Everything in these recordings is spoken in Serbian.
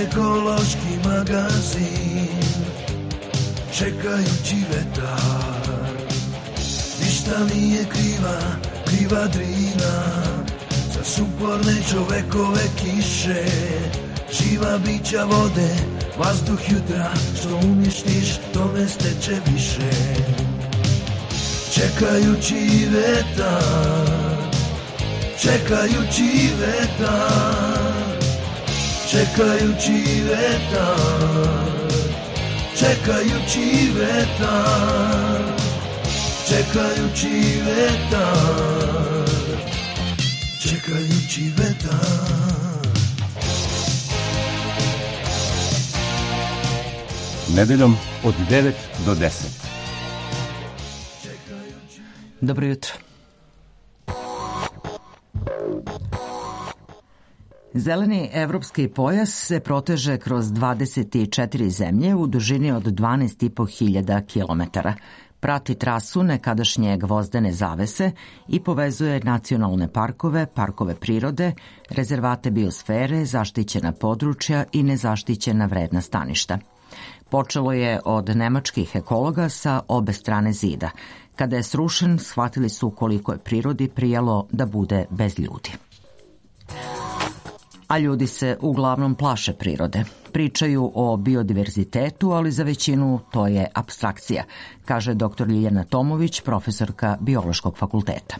ekološki magazin, čekajući vetar. Ništa nije kriva Drina, za suporne čovekove kiše, živa bića vode, vazduh jutra, što uništiš, to ne steče više. Čekajući vetar, čekajući vetar, čekajući vetar, čekajući vetar, čekajući vetar, čekajući vetar. Nedeljom od 9 do 10. Dobro jutro. Zeleni evropski pojas se proteže kroz 24 zemlje u dužini od 12.500 kilometara. Prati trasu nekadašnje gvozdene zavese i povezuje nacionalne parkove, parkove prirode, rezervate biosfere, zaštićena područja i nezaštićena vredna staništa. Počelo je od nemačkih ekologa sa obe strane zida. Kada je srušen, shvatili su koliko je prirodi prijalo da bude bez ljudi. A ljudi se uglavnom plaše prirode. Pričaju o biodiverzitetu, ali za većinu to je apstrakcija, kaže dr. Ljiljana Tomović, profesorka Biološkog fakulteta.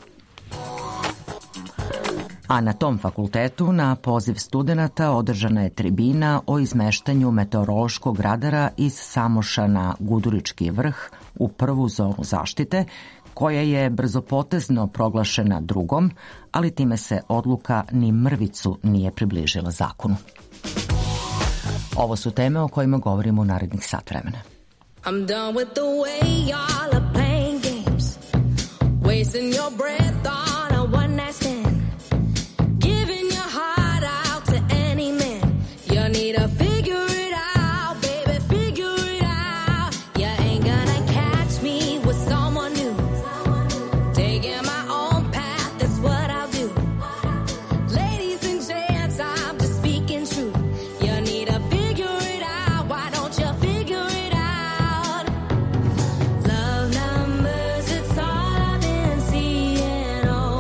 A na tom fakultetu, na poziv studenata, održana je tribina o izmeštanju meteorološkog radara iz Samoša na Gudurički vrh u prvu zonu zaštite, koja je brzopotezno proglašena drugom, ali time se odluka ni mrvicu nije približila zakonu. Ovo su teme o kojima govorimo u narednih sat vremena. I'm done with the way y'all are playing games, wasting your breath on a one night stand, giving your heart out to any man. You need to figure it out, baby, figure it out. You ain't gonna catch me with someone new, taking my own path, that's what I'll do. Ladies and gents, I'm just speaking true. You need to figure it out, why don't you figure it out? Love numbers, it's all I've been seeing.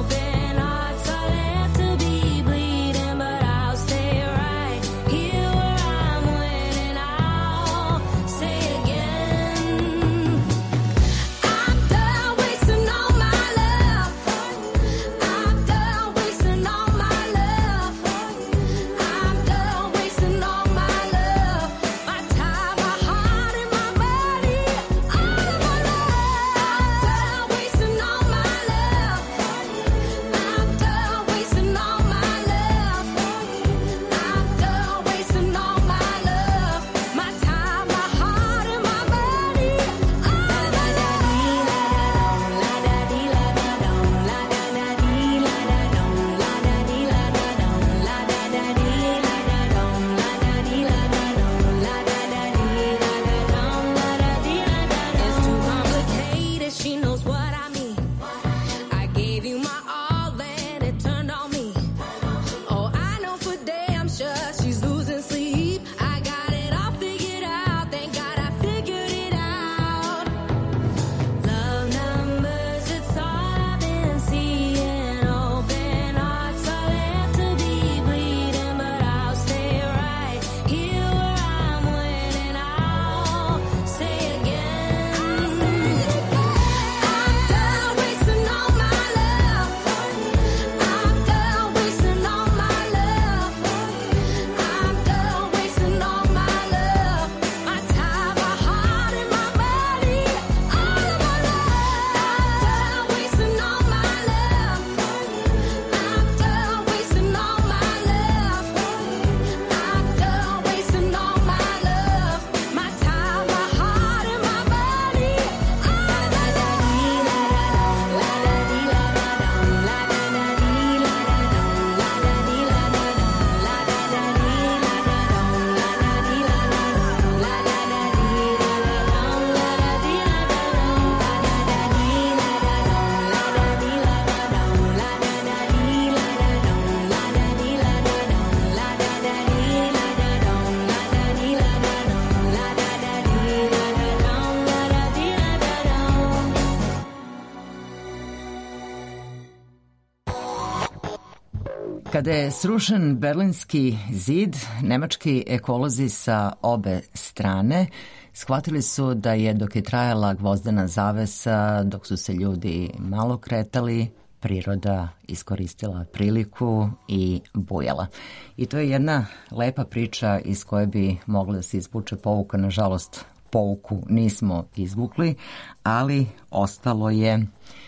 Kada je srušen Berlinski zid, nemački ekolozi sa obe strane shvatili su da je dok je trajala gvozdena zavesa, dok su se ljudi malo kretali, priroda iskoristila priliku i bujala. I to je jedna lepa priča iz koje bi mogla da se izvuče pouka. Nažalost, pouku nismo izvukli, ali ostalo je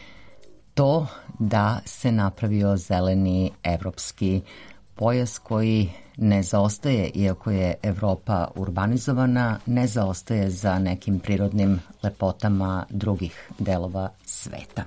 to da se napravio zeleni evropski pojas koji ne zaostaje, iako je Evropa urbanizovana, ne zaostaje za nekim prirodnim lepotama drugih delova sveta.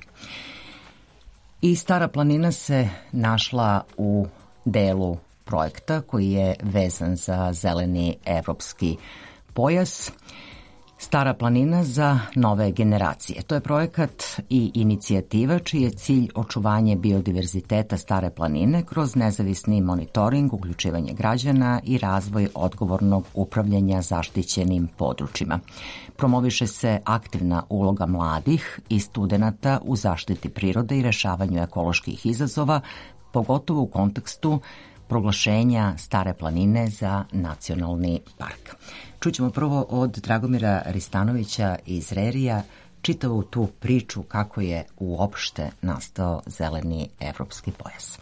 I Stara planina se našla u delu projekta koji je vezan za zeleni evropski pojas. Stara planina za nove generacije. To je projekat i inicijativa čiji je cilj očuvanje biodiverziteta Stare planine kroz nezavisni monitoring, uključivanje građana i razvoj odgovornog upravljanja zaštićenim područjima. Promoviše se aktivna uloga mladih i studenata u zaštiti prirode i rešavanju ekoloških izazova, pogotovo u kontekstu proglašenja Stare planine za nacionalni park. Čućemo prvo od Dragomira Ristanovića iz Rerija čitavu tu priču kako je uopšte nastao zeleni evropski pojas.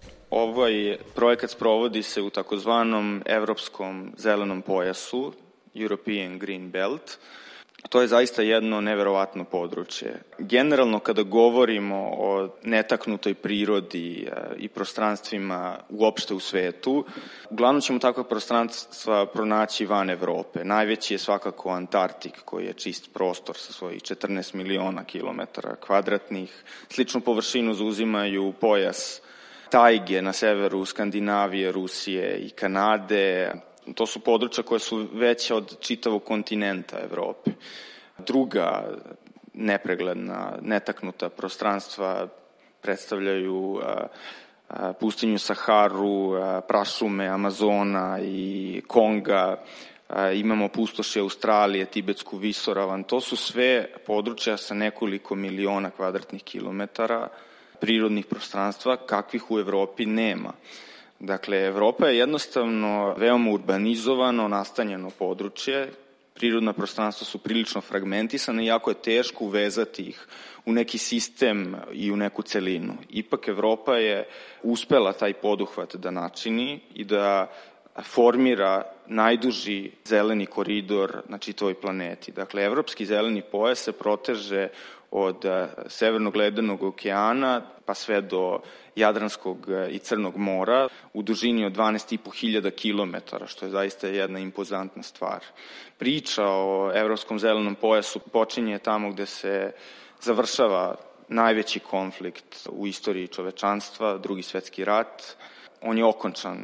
Ovaj projekat sprovodi se u takozvanom evropskom zelenom pojasu, European Green Belt. To je zaista jedno neverovatno područje. Generalno, kada govorimo o netaknutoj prirodi i prostranstvima uopšte u svetu, uglavnom ćemo takva prostranstva pronaći van Evrope. Najveći je svakako Antarktik, koji je čist prostor sa svojih 14 miliona kilometara kvadratnih. Sličnu površinu zauzimaju pojas tajge na severu Skandinavije, Rusije i Kanade. To su područja koje su veća od čitavog kontinenta Evrope. Druga nepregledna, netaknuta prostranstva predstavljaju pustinju Saharu, prašume Amazona i Konga. Imamo pustoši Australije, Tibetsku visoravan. To su sve područja sa nekoliko miliona kvadratnih kilometara prirodnih prostranstva kakvih u Evropi nema. Dakle, Evropa je jednostavno veoma urbanizovano, nastanjeno područje, prirodna prostranstva su prilično fragmentisane i jako je teško uvezati ih u neki sistem i u neku celinu. Ipak Evropa je uspela taj poduhvat da načini i da formira najduži zeleni koridor na čitavoj planeti. Dakle, evropski zeleni pojas se proteže od Severnog ledenog okeana pa sve do Jadranskog i Crnog mora u dužini od 12.500 kilometara, što je zaista jedna impozantna stvar. Priča o evropskom zelenom pojasu počinje tamo gde se završava najveći konflikt u istoriji čovečanstva, Drugi svetski rat. On je okončan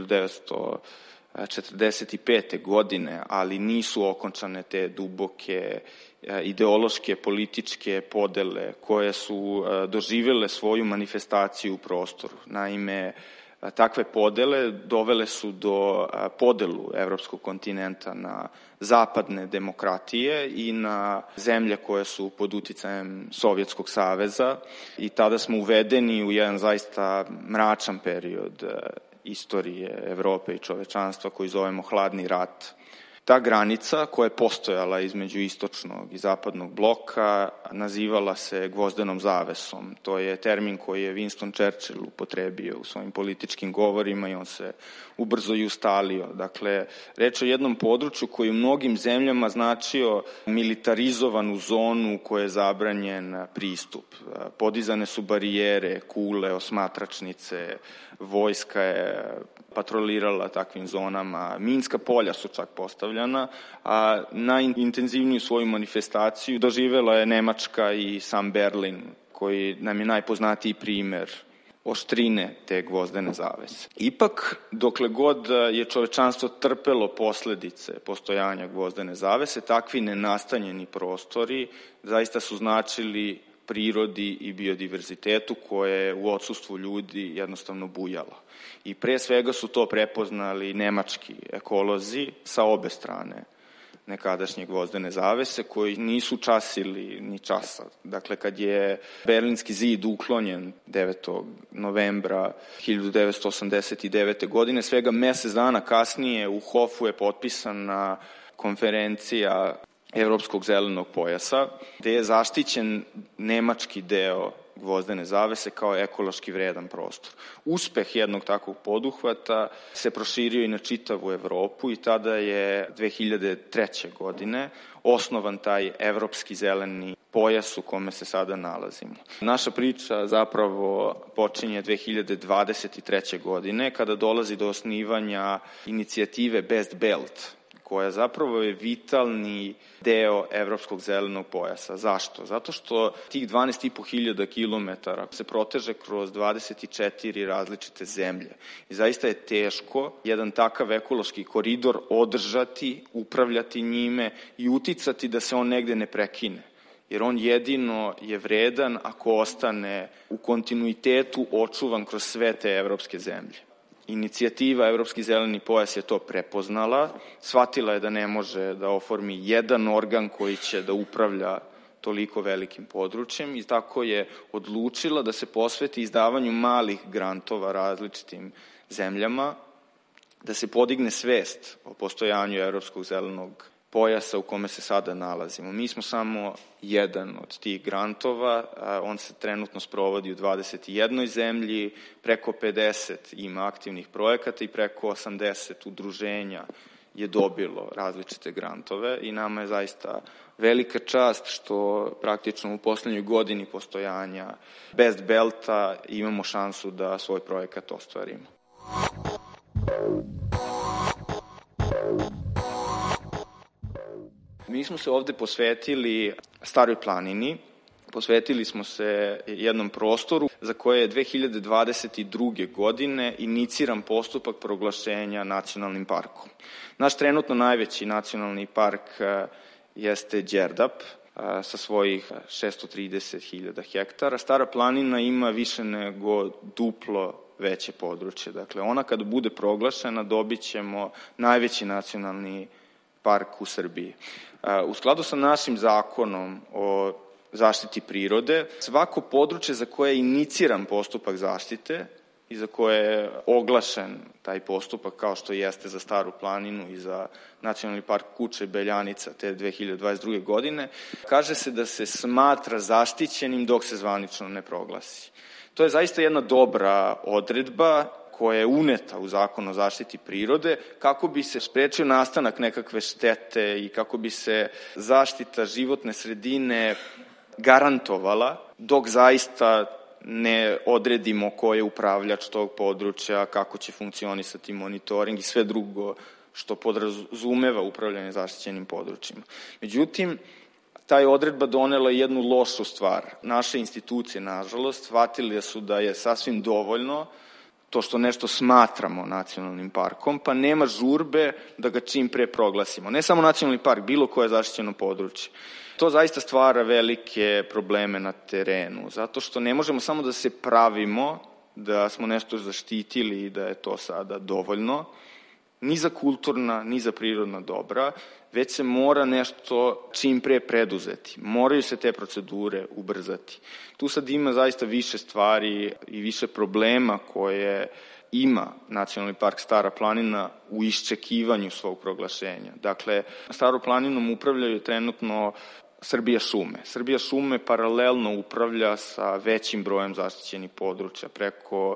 1945. godine, ali nisu okončane te duboke ideološke, političke podele koje su doživjele svoju manifestaciju u prostoru. Naime, takve podele dovele su do podelu evropskog kontinenta na zapadne demokratije i na zemlje koje su pod uticajem Sovjetskog saveza i tada smo uvedeni u jedan zaista mračan period istorije Evrope i čovečanstva koji zovemo Hladni rat. Ta granica koja je postojala između istočnog i zapadnog bloka nazivala se gvozdenom zavesom. To je termin koji je Winston Churchill upotrebio u svojim političkim govorima i on se ubrzo i ustalio. Dakle, reč je o jednom području koji u mnogim zemljama značio militarizovanu zonu koja je zabranjen pristup. Podizane su barijere, kule, osmatračnice, vojska je patrolirala takvim zonama, minska polja su čak postavljana, a najintenzivniju svoju manifestaciju doživela je Nemačka i sam Berlin, koji nam je najpoznatiji primer oštrine te gvozdene zavese. Ipak, dokle god je čovečanstvo trpelo posledice postojanja gvozdene zavese, takvi nenastanjeni prostori zaista su značili prirodi i biodiverzitetu koje je u odsustvu ljudi jednostavno bujalo. I pre svega su to prepoznali nemački ekolozi sa obe strane nekadašnje gvozdene zavese koji nisu časili ni časa. Dakle, kad je Berlinski zid uklonjen 9. novembra 1989. godine, svega mesec dana kasnije u Hofu je potpisana konferencija Evropskog zelenog pojasa, gde je zaštićen nemački deo gvozdene zavese kao ekološki vredan prostor. Uspeh jednog takvog poduhvata se proširio i na čitavu Evropu i tada je 2003. godine osnovan taj Evropski zeleni pojas u kome se sada nalazimo. Naša priča zapravo počinje 2023. godine kada dolazi do osnivanja inicijative Best Belt, koja zapravo je vitalni deo Evropskog zelenog pojasa. Zašto? Zato što tih 12.500 kilometara se proteže kroz 24 različite zemlje. I zaista je teško jedan takav ekološki koridor održati, upravljati njime i uticati da se on negde ne prekine. Jer on jedino je vredan ako ostane u kontinuitetu očuvan kroz sve te evropske zemlje. Inicijativa Evropski zeleni pojas je to prepoznala, shvatila je da ne može da oformi jedan organ koji će da upravlja toliko velikim područjem i tako je odlučila da se posveti izdavanju malih grantova različitim zemljama, da se podigne svest o postojanju Evropskog zelenog pojasa u kome se sada nalazimo. Mi smo samo jedan od tih grantova, on se trenutno sprovodi u 21 zemlji, preko 50 ima aktivnih projekata i preko 80 udruženja je dobilo različite grantove i nama je zaista velika čast što praktično u poslednjoj godini postojanja Best Belta imamo šansu da svoj projekat ostvarimo. Mi smo se ovde posvetili Staroj planini, posvetili smo se jednom prostoru za koje je 2022. godine iniciran postupak proglašenja nacionalnim parkom. Naš trenutno najveći nacionalni park jeste Đerdap sa svojih 630.000 hektara. Stara planina ima više nego duplo veće područje. Dakle, ona kad bude proglašena dobit ćemo najveći nacionalni park u Srbiji. U skladu sa našim zakonom o zaštiti prirode, svako područje za koje je iniciran postupak zaštite i za koje je oglašen taj postupak kao što jeste za Staru planinu i za Nacionalni park Kuče i Beljanica te 2022. godine, kaže se da se smatra zaštićenim dok se zvanično ne proglasi. To je zaista jedna dobra odredba koja je uneta u Zakon o zaštiti prirode kako bi se sprečio nastanak nekakve štete i kako bi se zaštita životne sredine garantovala dok zaista ne odredimo ko je upravljač tog područja, kako će funkcionisati monitoring i sve drugo što podrazumeva upravljanje zaštićenim područjima. Međutim, ta je odredba donela jednu lošu stvar. Naše institucije, nažalost, shvatili su da je sasvim dovoljno to što nešto smatramo nacionalnim parkom, pa nema žurbe da ga čim pre proglasimo. Ne samo nacionalni park, bilo koje zaštićeno područje. To zaista stvara velike probleme na terenu, zato što ne možemo samo da se pravimo da smo nešto zaštitili i da je to sada dovoljno, ni za kulturna, ni za prirodna dobra, već se mora nešto čim pre preduzeti. Moraju se te procedure ubrzati. Tu sad ima zaista više stvari i više problema koje ima Nacionalni park Stara planina u iščekivanju svog proglašenja. Dakle, Starom planinom upravljaju trenutno Srbija šume. Srbija šume paralelno upravlja sa većim brojem zaštićenih područja, preko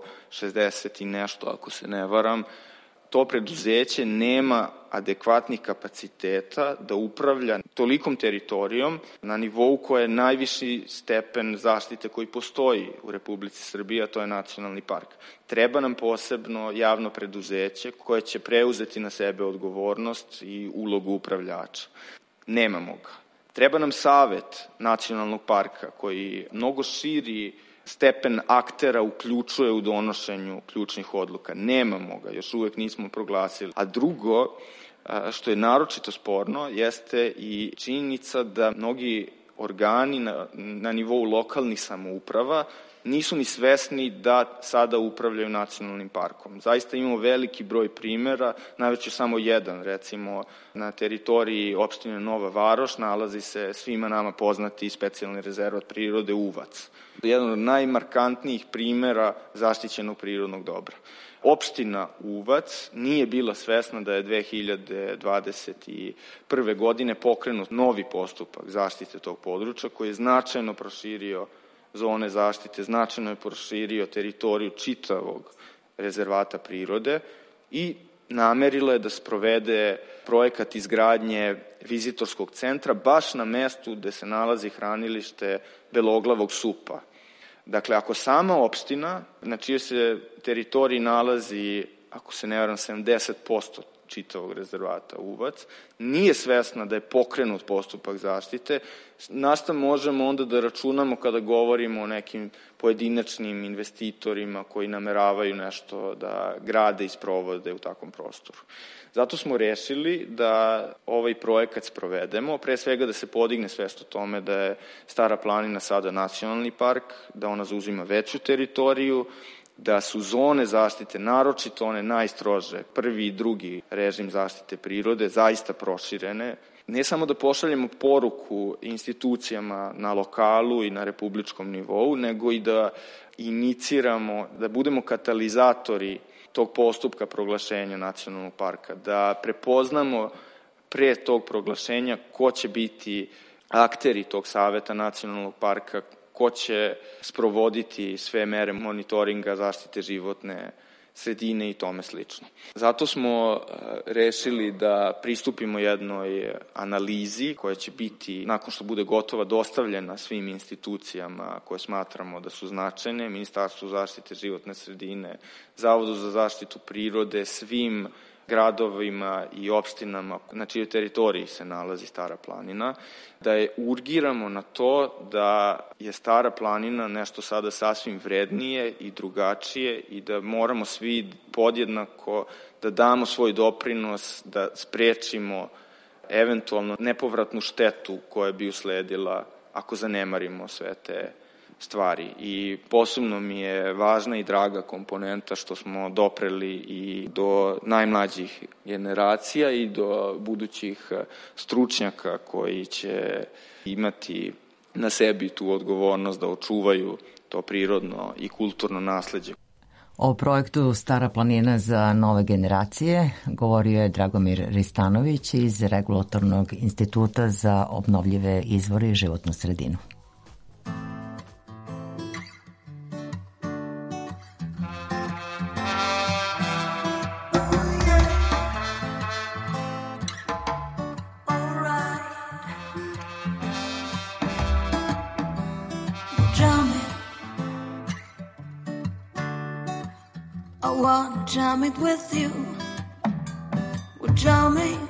60 i nešto, ako se ne varam. To preduzeće nema adekvatnih kapaciteta da upravlja tolikom teritorijom na nivou koja je najviši stepen zaštite koji postoji u Republici Srbiji, a to je nacionalni park. Treba nam posebno javno preduzeće koje će preuzeti na sebe odgovornost i ulogu upravljača. Nemamo ga. Treba nam savet nacionalnog parka koji mnogo širi stepen aktera uključuje u donošenju ključnih odluka. Nemamo ga, još uvek nismo proglasili. A drugo, što je naročito sporno, jeste i činjenica da mnogi organi na nivou lokalnih samouprava nisu ni svesni da sada upravljaju nacionalnim parkom. Zaista imamo veliki broj primera, najveće samo jedan, recimo na teritoriji opštine Nova Varoš nalazi se svima nama poznati specijalni rezervat prirode Uvac. Jedan od najmarkantnijih primera zaštićenog prirodnog dobra. Opština Uvac nije bila svesna da je 2021. godine pokrenut novi postupak zaštite tog područja koji je značajno proširio zone zaštite, značajno je proširio teritoriju čitavog rezervata prirode i namerila je da sprovede projekat izgradnje vizitorskog centra baš na mestu gde se nalazi hranilište beloglavog supa. Dakle, ako sama opština, na čijoj se teritoriji nalazi, ako se ne varam, 70% čitavog rezervata Uvac, nije svesna da je pokrenut postupak zaštite, na šta možemo onda da računamo kada govorimo o nekim pojedinačnim investitorima koji nameravaju nešto da grade i sprovode u takvom prostoru. Zato smo rešili da ovaj projekat sprovedemo, pre svega da se podigne svest o tome da je Stara planina sada nacionalni park, da ona zauzima veću teritoriju, da su zone zaštite, naročito one najstrože, prvi i drugi režim zaštite prirode, zaista proširene. Ne samo da pošaljemo poruku institucijama na lokalu i na republičkom nivou, nego i da iniciramo, da budemo katalizatori tog postupka proglašenja nacionalnog parka, da prepoznamo pre tog proglašenja ko će biti akteri tog saveta nacionalnog parka, ko će sprovoditi sve mere monitoringa zaštite životne sredine i tome slično. Zato smo rešili da pristupimo jednoj analizi koja će biti, nakon što bude gotova, dostavljena svim institucijama koje smatramo da su značajne, Ministarstvu zaštite životne sredine, Zavodu za zaštitu prirode, svim gradovima i opštinama na čijoj teritoriji se nalazi Stara planina, da je urgiramo na to da je Stara planina nešto sada sasvim vrednije i drugačije i da moramo svi podjednako da damo svoj doprinos, da sprečimo eventualno nepovratnu štetu koja bi usledila ako zanemarimo sve te stvari. I posebno mi je važna i draga komponenta što smo dopreli i do najmlađih generacija i do budućih stručnjaka koji će imati na sebi tu odgovornost da očuvaju to prirodno i kulturno nasleđe. O projektu Stara planina za nove generacije govorio je Dragomir Ristanović iz Regulatornog instituta za obnovljive izvore i životnu sredinu. Jam it with you. We're jamming,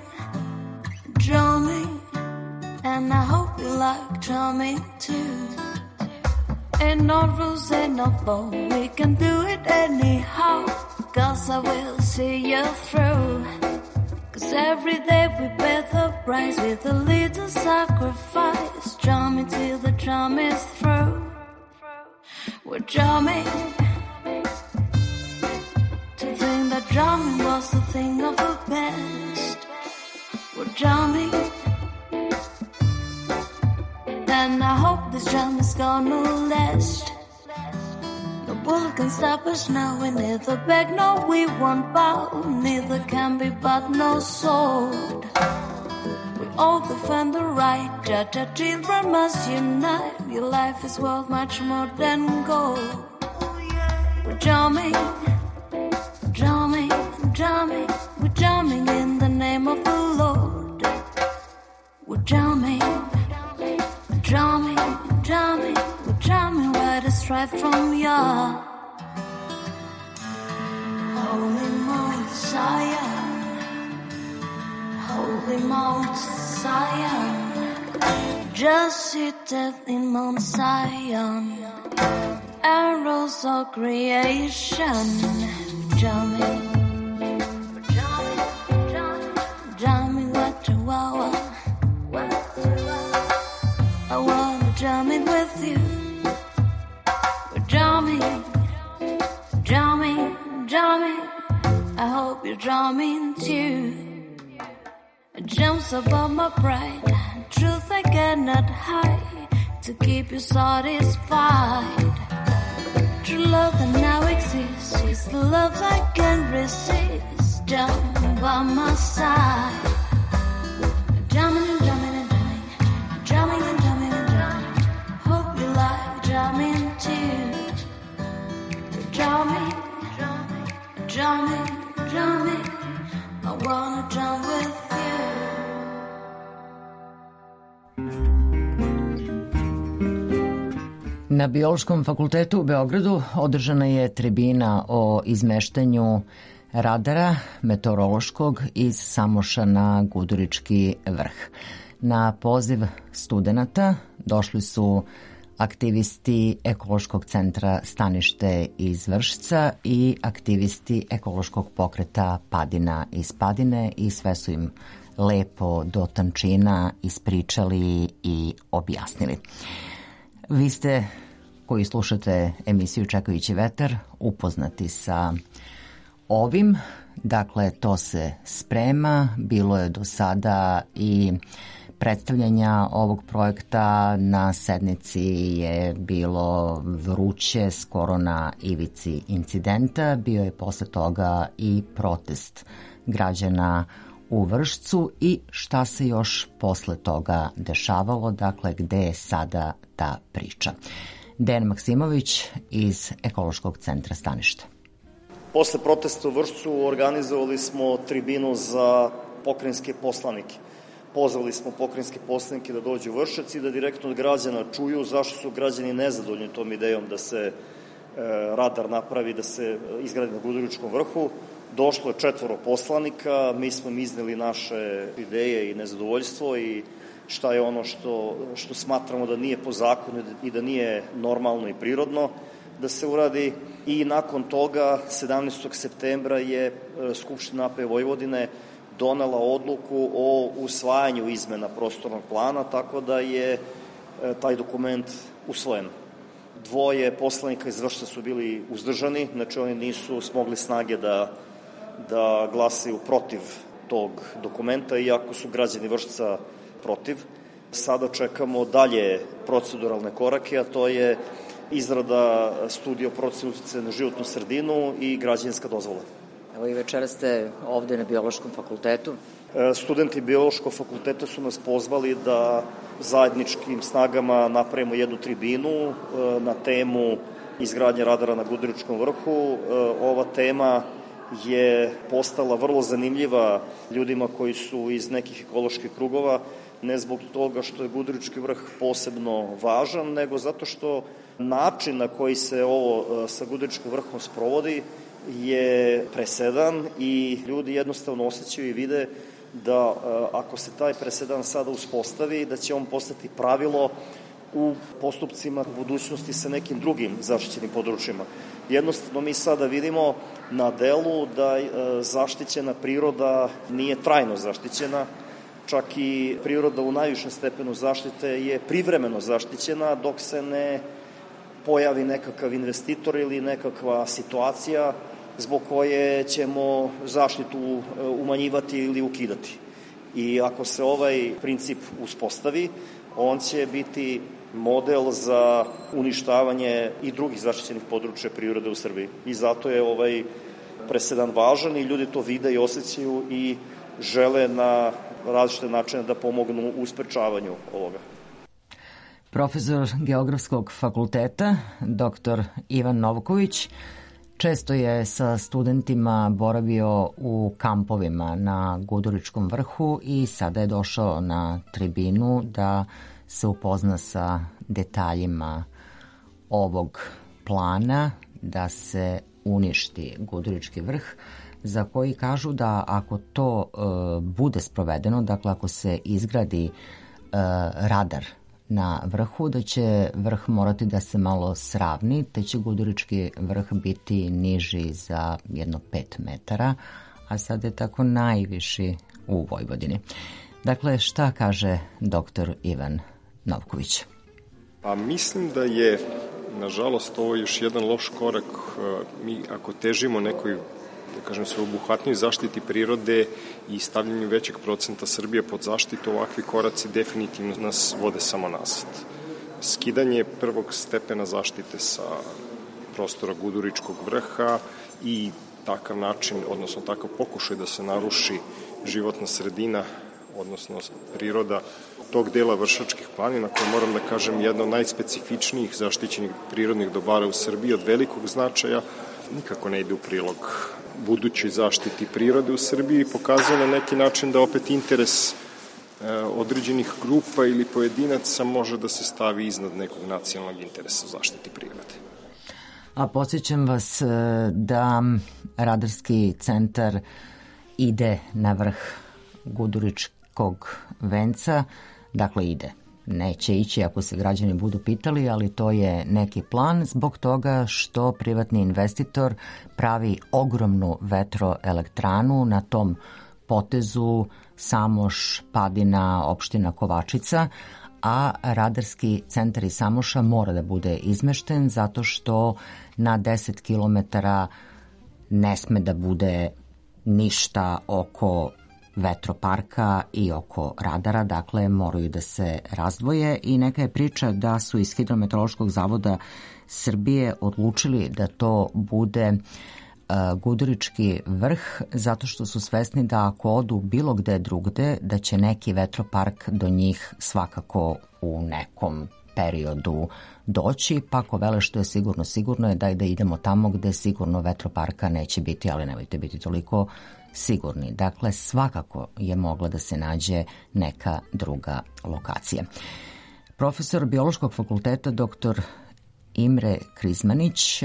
and I hope you like jamming too. Ain't no rules, ain't no law, we can do it anyhow, 'cause I will see you through. 'Cause every day we pay the price with a little sacrifice. Jamming till the jam is through. We're jamming. That drumming was the thing of the past. We're drumming, and I hope this drum is gonna last. No bull can stop us now, we neither beg, no we won't bow. Neither can be but no sword. We all defend the right, judge our children must unite. Your life is worth much more than gold. We're drumming, we're drumming in the name of the Lord. We're drumming, we're drumming right as right from your holy Mount Zion, holy Mount Zion, just seated in Mount Zion, arrows of creation. Drumming, what chihuahua. I wanna jam it with you. We're drumming tune. It jumps above my pride, truth I cannot hide, to keep you satisfied. True love that now exists is the love I can't resist. Jump by my side, drumming and drumming and drumming, drumming and drumming and drumming. Hope you like drumming too. Drumming, drumming, drumming, drumming. I wanna drum with you. Na Biološkom fakultetu u Beogradu održana je tribina o izmeštanju radara meteorološkog iz Samoša na Gudurički vrh. Na poziv studenata došli su aktivisti Ekološkog centra Stanište iz Vršca i aktivisti Ekološkog pokreta Padina iz Padine i sve su im lepo do tančina ispričali i objasnili. Vi ste, koji slušate emisiju Čekajući vetar, upoznati sa ovim. Dakle, to se sprema. Bilo je do sada i predstavljanja ovog projekta. Na sednici je bilo vruće, skoro na ivici incidenta. Bio je posle toga i protest građana u Vršcu i šta se još posle toga dešavalo, dakle gde je sada ta priča. Dejan Maksimović iz Ekološkog centra Stanište. Posle protesta u Vršcu organizovali smo tribinu za pokrajinske poslanike. Pozvali smo pokrajinske poslanike da dođu u Vršac i da direktno od građana čuju zašto su građani nezadovoljni tom idejom da se radar napravi, da se izgradi na Guduričkom vrhu. Došlo je 4 poslanika, mi smo im izneli naše ideje i nezadovoljstvo i šta je ono što smatramo da nije po zakonu i da nije normalno i prirodno da se uradi. I nakon toga, 17. septembra je Skupština AP Vojvodine donela odluku o usvajanju izmena prostornog plana, tako da je taj dokument usvojen. 2 poslanika iz Vršca su bili uzdržani, znači oni nisu smogli snage da glasaju protiv tog dokumenta, iako su građani Vršca protiv. Sada čekamo dalje proceduralne korake, a to je izrada studije o proceni uticaja na životnu sredinu i građevinska dozvola. Evo i večera ste ovde na Biološkom fakultetu. Studenti Biološkog fakulteta su nas pozvali da zajedničkim snagama napravimo jednu tribinu na temu izgradnje radara na Guduričkom vrhu. Ova tema je postala vrlo zanimljiva ljudima koji su iz nekih ekoloških krugova, ne zbog toga što je Gudurički vrh posebno važan, nego zato što način na koji se ovo sa Guduričkim vrhom sprovodi je presedan i ljudi jednostavno osjećaju i vide da ako se taj presedan sada uspostavi, da će on postati pravilo u postupcima u budućnosti sa nekim drugim zaštićenim područjima. Jednostavno mi sada vidimo na delu da zaštićena priroda nije trajno zaštićena, čak i priroda u najvišem stepenu zaštite je privremeno zaštićena dok se ne pojavi nekakav investitor ili nekakva situacija zbog koje ćemo zaštitu umanjivati ili ukidati. I ako se ovaj princip uspostavi, on će biti model za uništavanje i drugih zaštićenih područja prirode u Srbiji. I zato je ovaj presedan važan i ljudi to vide i osjećaju i žele na različite načine da pomognu u sprečavanju ovoga. Profesor Geografskog fakulteta, dr. Ivan Novković, često je sa studentima boravio u kampovima na Guduričkom vrhu i sada je došao na tribinu da se upozna sa detaljima ovog plana da se uništi Gudurički vrh, za koji kažu da ako to bude sprovedeno, dakle ako se izgradi radar na vrhu, da će vrh morati da se malo sravni, te će Gudurički vrh biti niži za jedno 5 metara, a sad je tako najviši u Vojvodini. Dakle, šta kaže dr. Ivan Novković? Pa mislim da je, nažalost, ovo još jedan loš korak. Mi ako težimo nekoj da kažem, sveobuhvatnoj zaštiti prirode i stavljanju većeg procenta Srbije pod zaštitu, ovakvi koraci definitivno nas vode samo nazad. Skidanje prvog stepena zaštite sa prostora Guduričkog vrha i takav način, odnosno takav pokušaj da se naruši životna sredina, odnosno priroda tog dela Vršačkih planina, koja, moram da kažem, jedna od najspecifičnijih zaštićenih prirodnih dobara u Srbiji od velikog značaja, nikako ne ide u prilog budućoj zaštiti prirode u Srbiji i pokazuje na neki način da opet interes određenih grupa ili pojedinaca može da se stavi iznad nekog nacionalnog interesa u zaštiti prirode. A podsjećam vas da radarski centar ide na vrh Guduričkog venca, dakle ide. Neće ići ako se građani budu pitali, ali to je neki plan zbog toga što privatni investitor pravi ogromnu vetroelektranu na tom potezu Samoš, Padina, opština Kovačica, a radarski centar iz Samoša mora da bude izmešten zato što na 10 kilometara ne sme da bude ništa oko vetroparka i oko radara, dakle moraju da se razdvoje i neka je priča da su iz Hidrometeorološkog zavoda Srbije odlučili da to bude Gudurički vrh zato što su svesni da ako odu bilo gde drugde da će neki vetropark do njih svakako u nekom periodu doći, pa ako vele što je sigurno je da idemo tamo gde sigurno vetroparka neće biti, ali nemojte biti toliko sigurni. Dakle, svakako je mogla da se nađe neka druga lokacija. Profesor Biološkog fakulteta dr. Imre Krizmanić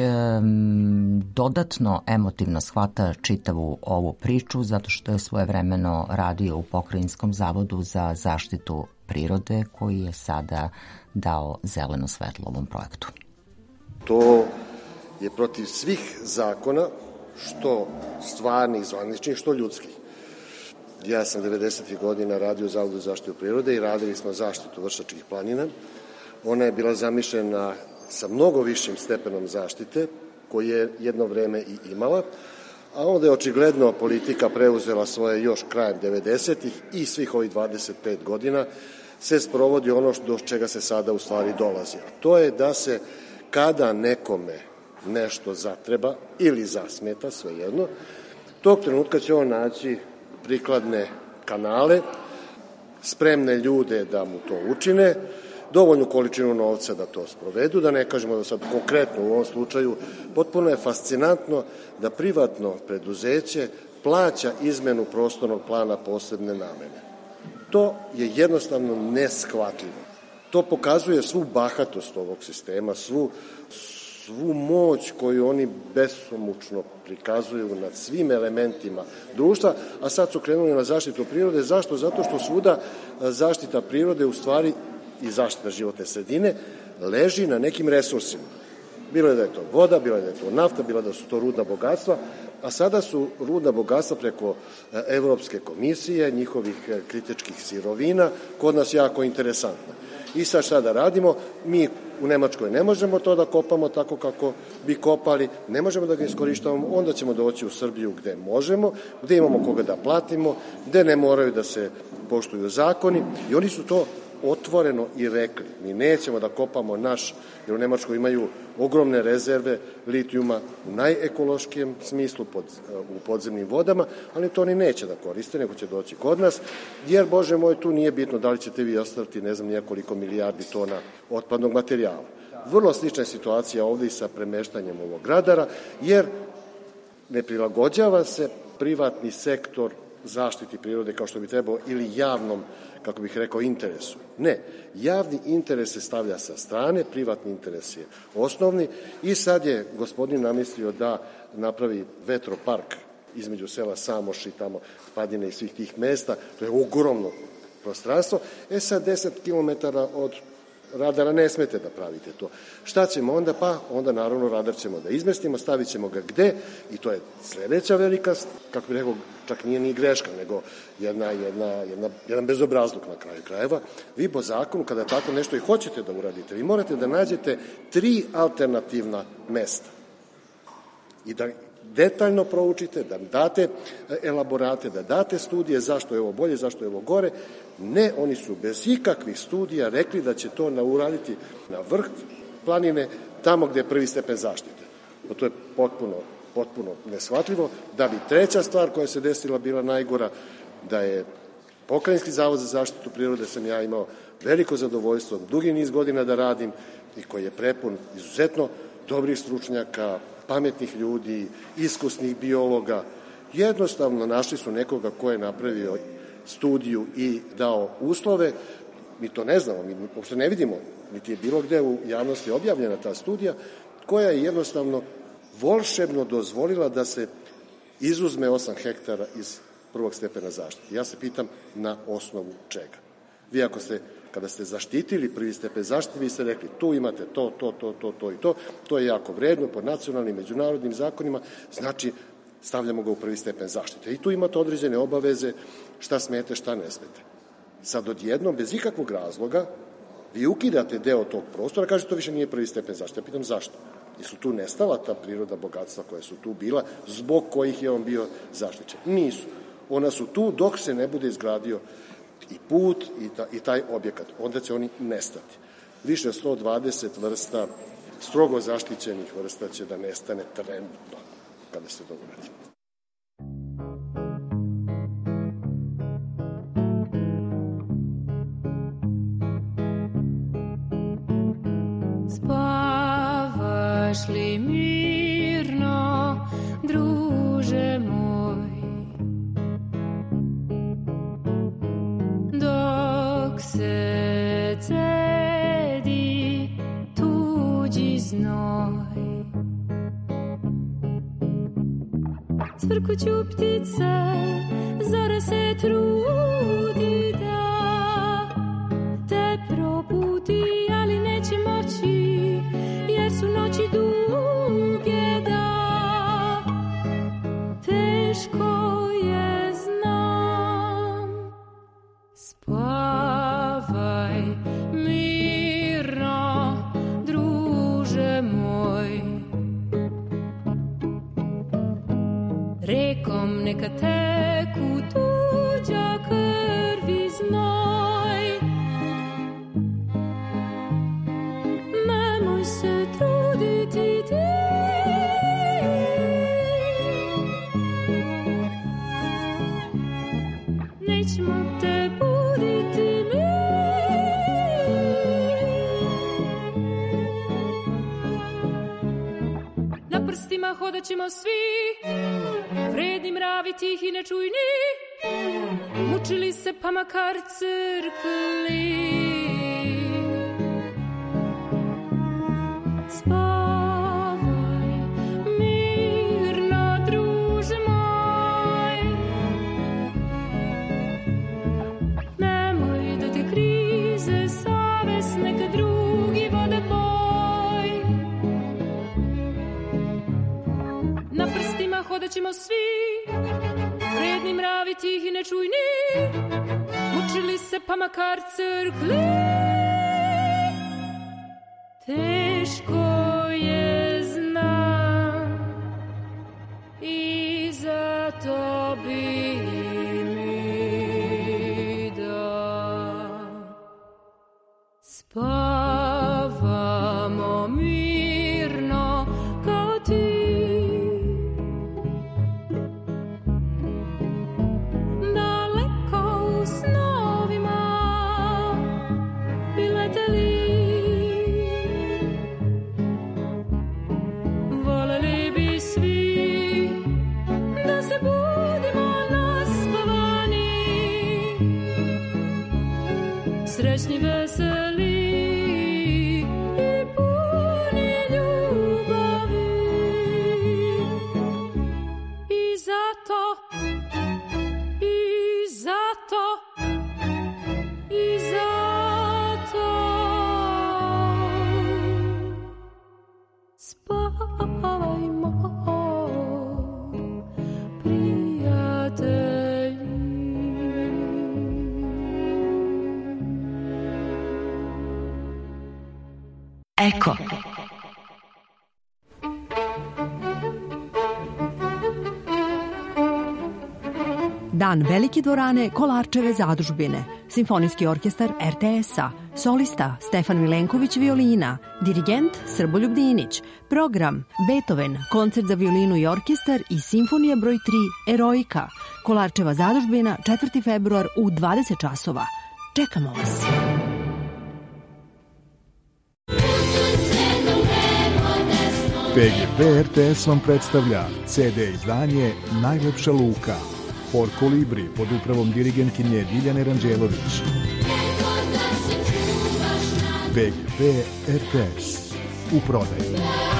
dodatno emotivno shvata čitavu ovu priču zato što je svojevremeno radio u Pokrajinskom zavodu za zaštitu prirode koji je sada dao zeleno svetlo ovom projektu. To je protiv svih zakona, što stvarnih, zvaničnih, što ljudskih. Ja sam 90. godina radio u Zavodu za zaštitu prirode i radili smo zaštitu Vršačkih planina. Ona je bila zamišljena sa mnogo višim stepenom zaštite, koji je jedno vreme i imala, a onda je očigledno politika preuzela svoje još krajem 90-ih i svih ovih 25 godina se sprovodi ono do čega se sada u stvari dolazi. A to je da se kada nekome nešto zatreba ili zasmeta, svejedno, tog trenutka će on naći prikladne kanale, spremne ljude da mu to učine, dovoljnu količinu novca da to sprovedu, da ne kažemo da sad konkretno u ovom slučaju, potpuno je fascinantno da privatno preduzeće plaća izmenu prostornog plana posebne namene. To je jednostavno neshvatljivo. To pokazuje svu bahatost ovog sistema, svu moć koju oni besomučno prikazuju nad svim elementima društva, a sad su krenuli na zaštitu prirode. Zašto? Zato što svuda zaštita prirode u stvari i zaštita životne sredine leži na nekim resursima. Bilo je da je to voda, bilo je da je to nafta, bilo je da su to rudna bogatstva, a sada su rudna bogatstva preko Evropske komisije, njihovih kritičkih sirovina, kod nas jako interesantna. I sad šta da radimo? Mi u Nemačkoj ne možemo to da kopamo tako kako bi kopali, ne možemo da ga iskorištavamo, onda ćemo doći u Srbiju gde možemo, gde imamo koga da platimo, gde ne moraju da se poštuju zakoni i oni su to otvoreno i rekli. Mi nećemo da kopamo naš, jer u Nemačkoj imaju ogromne rezerve litijuma u najekološkijem smislu u podzemnim vodama, ali to oni neće da koriste, nego će doći kod nas, jer, Bože moj, tu nije bitno da li ćete vi ostaviti ne znam nijekoliko milijardi tona otpadnog materijala. Vrlo slična je situacija ovde i sa premeštanjem ovog radara, jer ne prilagođava se privatni sektor zaštiti prirode kao što bi trebao ili javnom, kako bih rekao, interesu. Ne, javni interes se stavlja sa strane, privatni interes je osnovni i sad je gospodin namislio da napravi vetropark između sela Samoš i tamo Padine i svih tih mesta, to je ogromno prostranstvo. Sad 10 km od radara ne smete da pravite to. Šta ćemo onda? Pa onda naravno radar ćemo da izmestimo, stavit ćemo ga gde i to je sledeća velika, kako bih rekao, čak nije ni greška, nego jedan bezobrazluk na kraju krajeva. Vi po zakonu, kada tako nešto i hoćete da uradite, vi morate da nađete 3 alternativna mesta i da detaljno proučite, da date elaborate, da date studije zašto je ovo bolje, zašto je ovo gore. Ne, oni su bez ikakvih studija rekli da će to uraditi na vrh planine, tamo gde je prvi stepen zaštite. To je potpuno neshvatljivo. Da bi treća stvar koja se desila bila najgora, da je Pokrajinski zavod za zaštitu prirode, sam ja imao veliko zadovoljstvo, dugi niz godina da radim i koji je prepun izuzetno dobrih stručnjaka, pametnih ljudi, iskusnih biologa. Jednostavno našli su nekoga ko je napravio studiju i dao uslove. Mi to ne znamo, mi uopšte ne vidimo, niti je bilo gde u javnosti objavljena ta studija, koja je jednostavno volšebno dozvolila da se izuzme 8 hektara iz prvog stepena zaštite. Ja se pitam na osnovu čega. Vi kada ste zaštitili prvi stepen zaštite, vi ste rekli tu imate to i to, to je jako vredno po nacionalnim, međunarodnim zakonima, znači stavljamo ga u prvi stepen zaštite. I tu imate određene obaveze, šta smete, šta ne smete. Sad odjednom, bez ikakvog razloga, vi ukidate deo tog prostora, kažete to više nije prvi stepen zaštite. Ja pitam zašto? Jesu tu nestala ta priroda bogatstva koja su tu bila, zbog kojih je on bio zaštićen? Nisu. Ona su tu dok se ne bude izgradio i put i taj objekat. Onda će oni nestati. Više 120 vrsta, strogo zaštićenih vrsta će da nestane trenutno kada se to uradi. Spavaš li mirno, druže moj, dok se cedi tuđi znoj. Cvrkuću ptice, zora se trudi da te probudi, ali neće moći, jer su noći duge da teško je znam. Spavaj mirno, druže moj, rekom neka teku tuđa krv i znoj. Nemoj se truditi ti, nećemo te buditi mi. Na prstima hodat ćemo svi, vredni mravi tihi nečujni, mučili se pa makar crkli. Spavaj mirno, druže moj, nemoj da te krize savest neka drugi vode boj. Na prstima hodat ćemo svi, vredni mravi tihi nečujni, mučili se pa makar crkli. Teško je znam i zato bi mi da spavamo mirno kao ti. Srećni, veseli i puni ljubavi. I zato spavajmo, prijatelji. Eko. Dan Velike dvorane Kolarčeve zadužbine, Simfonijski orkestar RTS-a, solista Stefan Milenković violina, dirigent Srboljub Dinić, program Beethoven, koncert za violinu i orkestar i simfonija broj 3 Eroika, Kolarčeva zadužbina 4. februar u 20 časova. Čekamo vas! PGP RTS vam predstavlja CD izdanje Najlepša luka. Por Kolibri pod upravom dirigentkinje Diljane Ranđelović. PGP RTS u prodaju.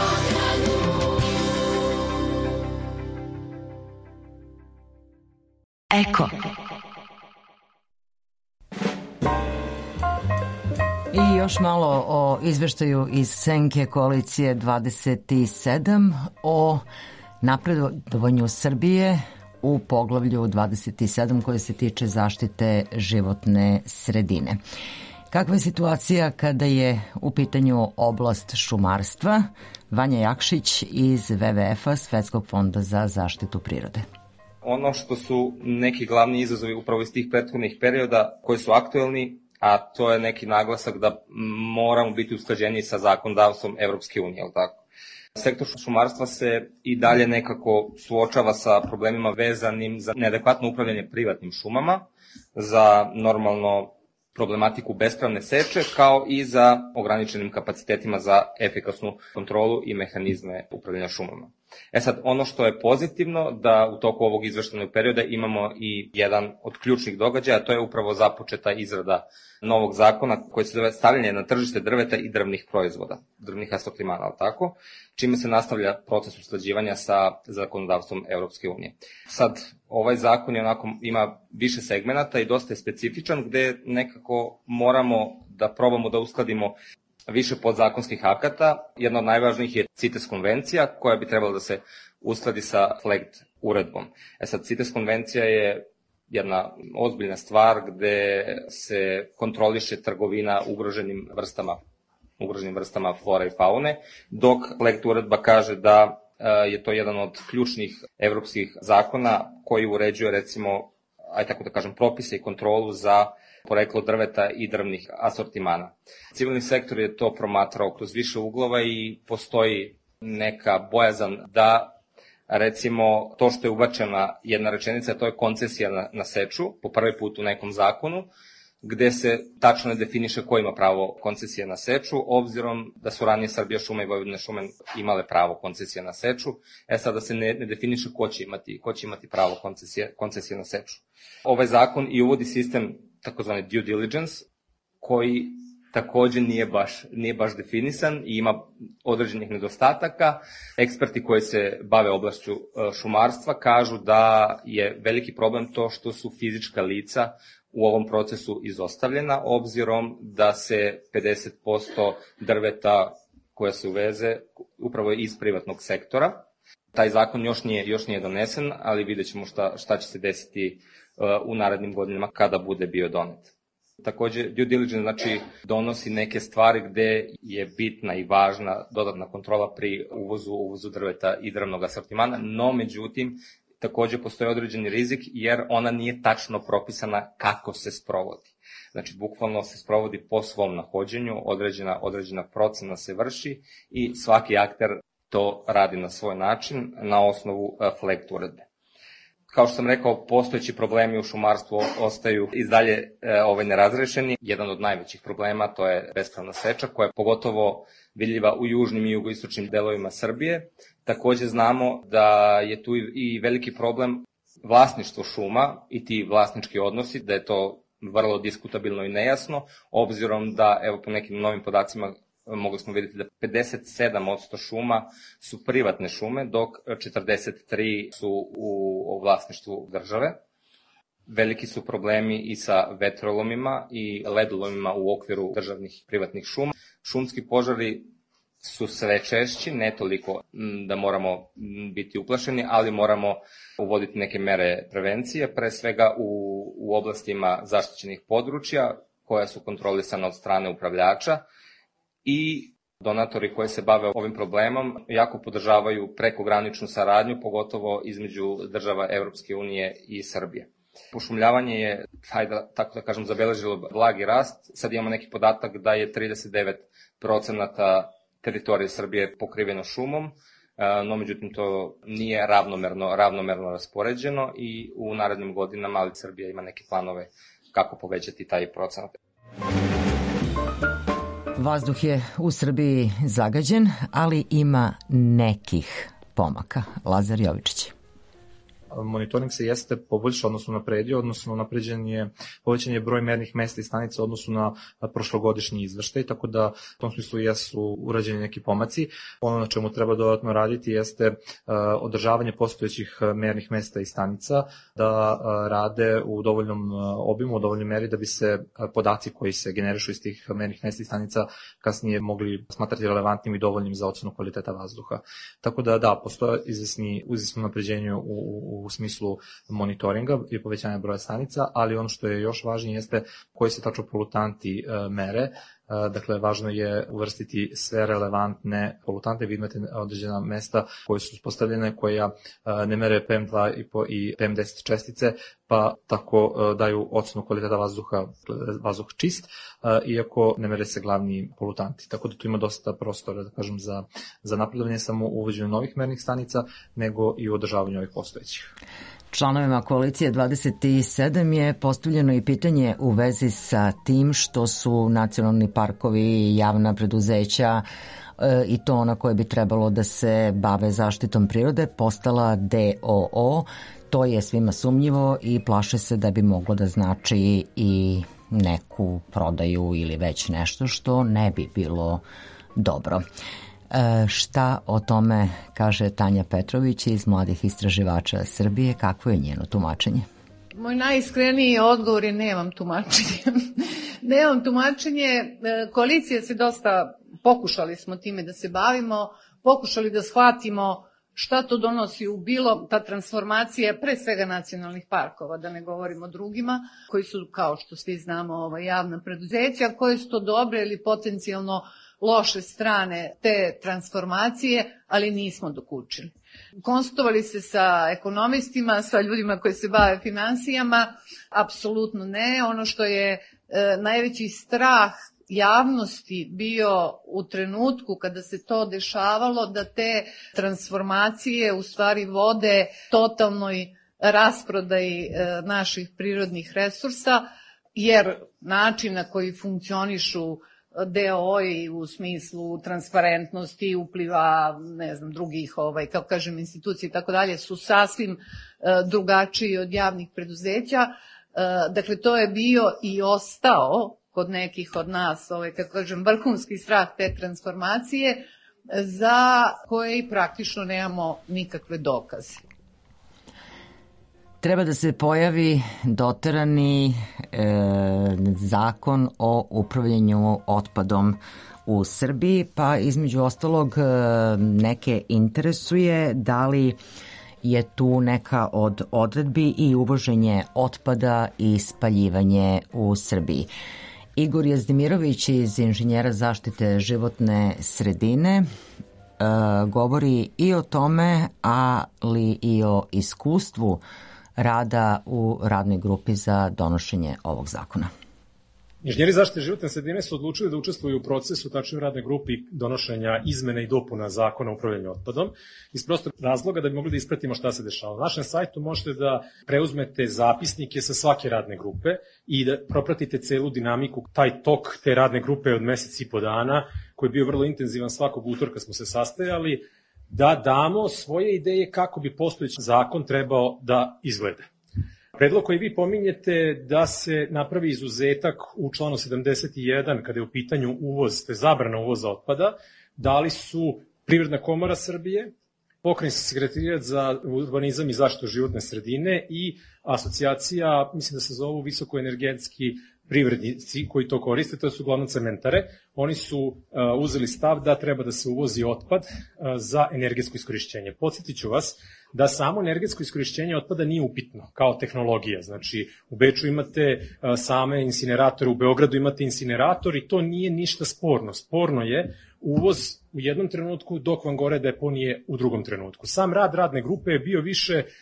Eko. I još malo o izveštaju iz Senke koalicije 27 o napredovanju Srbije u poglavlju 27 koje se tiče zaštite životne sredine. Kakva je situacija kada je u pitanju oblast šumarstva? Vanja Jakšić iz WWF-a, Svetskog fonda za zaštitu prirode. Ono što su neki glavni izazovi upravo iz tih prethodnih perioda koji su aktuelni, a to je neki naglasak da moramo biti usklađeni sa zakonodavstvom Evropske unije, ali tako? Sektor šumarstva se i dalje nekako suočava sa problemima vezanim za neadekvatno upravljanje privatnim šumama, za normalno problematiku bespravne seče, kao i za ograničenim kapacitetima za efikasnu kontrolu i mehanizme upravljanja šumama. Sad, ono što je pozitivno, da u toku ovog izveštajnog perioda imamo i jedan od ključnih događaja, to je upravo započeta izrada novog zakona koji se zove stavljanje na tržište drveta i drvnih proizvoda, drvnih asortimana, ali tako, čime se nastavlja proces usklađivanja sa zakonodavstvom Evropske unije. Sad, ovaj zakon je onako, ima više segmenata i dosta je specifičan, gde nekako moramo da probamo da uskladimo više podzakonskih akata. Jedna od najvažnijih je CITES konvencija, koja bi trebala da se uskladi sa FLEGT uredbom. Sad, CITES konvencija je jedna ozbiljna stvar gde se kontroliše trgovina ugroženim vrstama flore i faune, dok FLEGT uredba kaže da je to jedan od ključnih evropskih zakona koji uređuje, recimo, tako da kažem, propise i kontrolu za poreklo drveta i drvnih asortimana. Civilni sektor je to promatrao kroz više uglova i postoji neka bojazan da, recimo, to što je ubačena jedna rečenica, to je koncesija na seču, po prvi put u nekom zakonu, gde se tačno ne definiše ko ima pravo koncesije na seču, obzirom da su ranije Srbija šume i Vojvodina šume imale pravo koncesije na seču, sada se ne definiše ko će imati pravo koncesije na seču. Ovaj zakon i uvodi sistem takozvane due diligence, koji takođe nije baš definisan i ima određenih nedostataka. Eksperti koji se bave oblašću šumarstva kažu da je veliki problem to što su fizička lica u ovom procesu izostavljena, obzirom da se 50% drveta koje se uveze upravo iz privatnog sektora. Taj zakon još nije donesen, ali vidjet ćemo šta će se desiti u narednim godinama kada bude bio donet. Takođe, due diligence donosi neke stvari gde je bitna i važna dodatna kontrola pri uvozu drveta i drvnog asortimana, no međutim, takođe postoji određeni rizik jer ona nije tačno propisana kako se sprovodi. Znači, bukvalno se sprovodi po svom nahođenju, određena procena se vrši i svaki akter to radi na svoj način na osnovu FLEGT uredbe. Kao što sam rekao, postojeći problemi u šumarstvu ostaju i dalje nerazrešeni. Jedan od najvećih problema to je bespravna seča, koja je pogotovo vidljiva u južnim i jugoistočnim delovima Srbije. Takođe znamo da je tu i veliki problem vlasništvo šuma i ti vlasnički odnosi, da je to vrlo diskutabilno i nejasno, obzirom da, evo po nekim novim podacima, mogli smo vidjeti da 57% šuma su privatne šume, dok 43% su u vlasništvu države. Veliki su problemi i sa vetrolomima i ledolomima u okviru državnih privatnih šuma. Šumski požari su sve češći, ne toliko da moramo biti uplašeni, ali moramo uvoditi neke mere prevencije, pre svega u oblastima zaštićenih područja, koja su kontrolisana od strane upravljača, i donatori koji se bave ovim problemom jako podržavaju prekograničnu saradnju, pogotovo između država Evropske unije i Srbije. Pošumljavanje je, tako da kažem, zabeležilo blagi rast. Sad imamo neki podatak da je 39% teritorije Srbije pokriveno šumom, no međutim to nije ravnomerno raspoređeno i u narednim godinama ali Srbija ima neke planove kako povećati taj procenat. Vazduh je u Srbiji zagađen, ali ima nekih pomaka. Lazar Jovičić. Monitoring se jeste poboljšao, odnosno napredio, odnosno povećan je broj mernih mesta i stanica u odnosu na prošlogodišnji izveštaj, tako da u tom smislu jesu urađeni neki pomaci. Ono na čemu treba dodatno raditi jeste održavanje postojećih mernih mesta i stanica, da rade u dovoljnom obimu, u dovoljnoj meri da bi se podaci koji se generišu iz tih mernih mesta i stanica kasnije mogli smatrati relevantnim i dovoljnim za ocenu kvaliteta vazduha. Tako da, postoje izvesno napređenje u smislu monitoringa i povećanja broja stanica, ali ono što je još važnije jeste koji se tačno polutanti mere. Dakle, važno je uvrstiti sve relevantne polutante. Vi imate određena mesta koje su uspostavljene, koja ne mere PM2 i PM10 čestice, pa tako daju ocenu kvaliteta vazduha, vazduh čist, iako ne mere se glavni polutanti. Tako da tu ima dosta prostora, da kažem, za napredovanje samo u uvođenju novih mernih stanica, nego i u održavanju ovih postojećih. Članovima koalicije 27 je postavljeno i pitanje u vezi sa tim što su nacionalni parkovi i javna preduzeća i to ona koje bi trebalo da se bave zaštitom prirode postala DOO. To je svima sumnjivo i plaše se da bi moglo da znači i neku prodaju ili već nešto što ne bi bilo dobro. Šta o tome kaže Tanja Petrović iz Mladih istraživača Srbije? Kakvo je njeno tumačenje? Moj najiskreniji odgovor je nemam tumačenje. Nemam tumačenje. Koalicija se dosta, pokušali smo time da se bavimo, pokušali da shvatimo šta to donosi u bilo ta transformacija, pre svega nacionalnih parkova, da ne govorimo o drugima, koji su, kao što svi znamo, javna preduzeća, koje su to dobre ili potencijalno loše strane te transformacije, ali nismo dokučili. Konsultovali se sa ekonomistima, sa ljudima koji se bave finansijama, apsolutno ne. Ono što je najveći strah javnosti bio u trenutku kada se to dešavalo, da te transformacije u stvari vode totalnoj rasprodaji naših prirodnih resursa, jer način na koji funkcionišu DOI u smislu transparentnosti, upliva, drugih, kako kažem, institucija i tako dalje, su sasvim drugačiji od javnih preduzeća. Dakle, to je bio i ostao kod nekih od nas, kako kažem, vrhunski strah te transformacije, za koje i praktično nemamo nikakve dokaze. Treba da se pojavi doterani zakon o upravljanju otpadom u Srbiji, pa između ostalog neke interesuje da li je tu neka od odredbi i uvoženje otpada i spaljivanje u Srbiji. Igor Jezdimirović iz Inženjera zaštite životne sredine govori i o tome, ali i o iskustvu rada u radnoj grupi za donošenje ovog zakona. Inženjeri zaštite životne sredine su odlučili da učestvuju u procesu, tačnije u radnoj grupi donošenja izmena i dopuna zakona o upravljanju otpadom, iz prostog razloga da bi mogli da ispratimo šta se dešava. Na našem sajtu možete da preuzmete zapisnike sa svake radne grupe i da propratite celu dinamiku, taj tok te radne grupe od mesec i po dana, koji je bio vrlo intenzivan, svakog utorka smo se sastajali, da damo svoje ideje kako bi postojeći zakon trebao da izgleda. Predlog koji vi pominjete da se napravi izuzetak u članu 71 kada je u pitanju uvoz, te zabrana uvoza otpada, dali su Privredna komora Srbije, Pokrajinski sekretarijat za urbanizam i zaštitu životne sredine i asocijacija, mislim da se zovu visokoenergetski privrednici koji to koriste, to su uglavnom cementare. Oni su uzeli stav da treba da se uvozi otpad za energetsko iskorišćenje. Podsjetit ću vas da samo energetsko iskorišćenje otpada nije upitno kao tehnologija. Znači, u Beču imate same incineratore, u Beogradu imate incinerator i to nije ništa sporno. Sporno je uvoz u jednom trenutku dok vam gore deponije u drugom trenutku. Sam rad radne grupe je bio više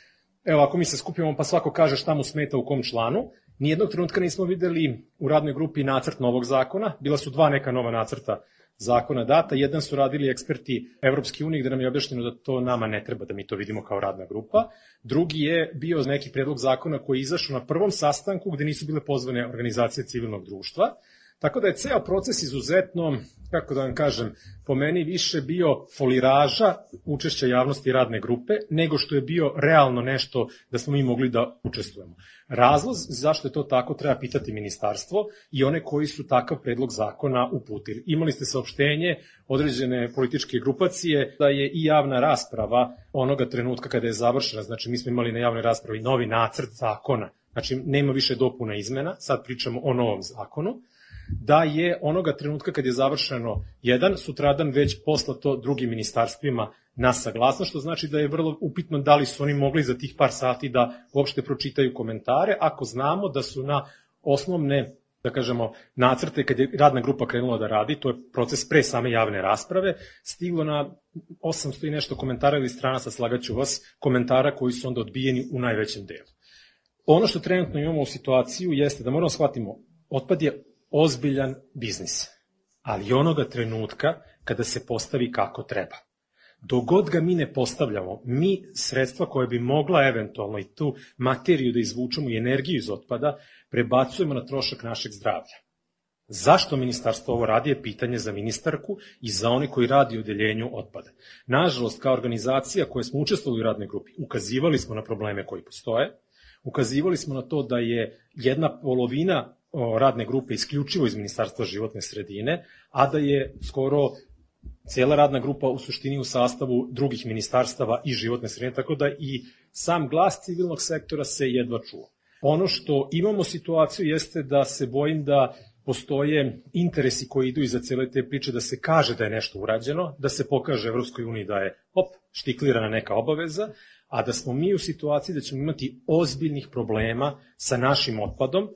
evo, ako mi se skupimo pa svako kaže šta mu smeta u kom članu, nijednog trenutka nismo videli u radnoj grupi nacrt novog zakona, bila su 2 neka nova nacrta zakona data, jedan su radili eksperti Evropske unije gde nam je objašnjeno da to nama ne treba, da mi to vidimo kao radna grupa, drugi je bio neki predlog zakona koji je izašao na prvom sastanku gde nisu bile pozvane organizacije civilnog društva, tako da je ceo proces izuzetno, kako da vam kažem, po meni više bio foliraža učešća javnosti radne grupe, nego što je bio realno nešto da smo mi mogli da učestvujemo. Razlog zašto je to tako treba pitati ministarstvo i one koji su takav predlog zakona uputili. Imali ste saopštenje određene političke grupacije da je i javna rasprava onoga trenutka kada je završena, znači mi smo imali na javnoj raspravi novi nacrt zakona, znači nema više dopuna izmena, sad pričamo o novom zakonu, da je onoga trenutka kad je završeno jedan, sutradan već poslato drugim ministarstvima na saglasnost, što znači da je vrlo upitno da li su oni mogli za tih par sati da uopšte pročitaju komentare, ako znamo da su na osnovne, da kažemo, nacrte kad je radna grupa krenula da radi, to je proces pre same javne rasprave, stiglo na 800 i nešto komentara ili stranaca, slagaću vas, komentara koji su onda odbijeni u najvećem delu. Ono što trenutno imamo u situaciju jeste da moramo shvatimo, otpad je ozbiljan biznis, ali onoga trenutka kada se postavi kako treba. Dok god ga mi ne postavljamo, mi sredstva koje bi mogla eventualno i tu materiju da izvučemo i energiju iz otpada, prebacujemo na trošak našeg zdravlja. Zašto ministarstvo ovo radi je pitanje za ministarku i za one koji radi u odeljenju otpada. Nažalost, kao organizacija koja smo učestvovali u radnoj grupi, ukazivali smo na probleme koji postoje, ukazivali smo na to da je jedna polovina radne grupe isključivo iz Ministarstva životne sredine, a da je skoro cijela radna grupa u suštini u sastavu drugih ministarstava i životne sredine, tako da i sam glas civilnog sektora se jedva čuo. Ono što imamo situaciju jeste da se bojim da postoje interesi koji idu iza cele te priče, da se kaže da je nešto urađeno, da se pokaže Evropskoj uniji da je štiklirana neka obaveza, a da smo mi u situaciji da ćemo imati ozbiljnih problema sa našim otpadom,